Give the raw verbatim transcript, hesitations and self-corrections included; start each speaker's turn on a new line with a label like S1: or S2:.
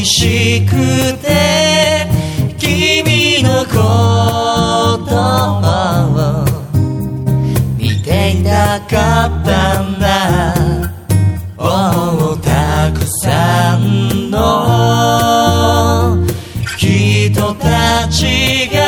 S1: しくて君のことを見ていたかったんだ。おうたくさんの人たちが